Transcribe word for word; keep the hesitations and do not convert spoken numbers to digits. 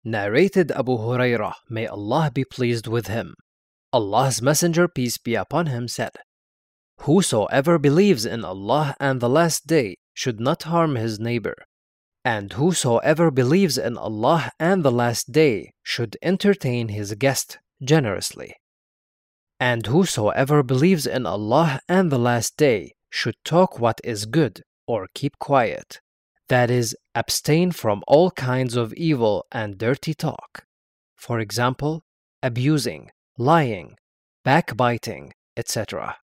Narrated Abu Hurairah, may Allah be pleased with him. Allah's Messenger, peace be upon him, said, "Whosoever believes in Allah and the last day should not harm his neighbor, and whosoever believes in Allah and the last day should entertain his guest generously. And whosoever believes in Allah and the last day should talk what is good or keep quiet, that is, abstain from all kinds of evil and dirty talk. For example, abusing, lying, backbiting, et cetera"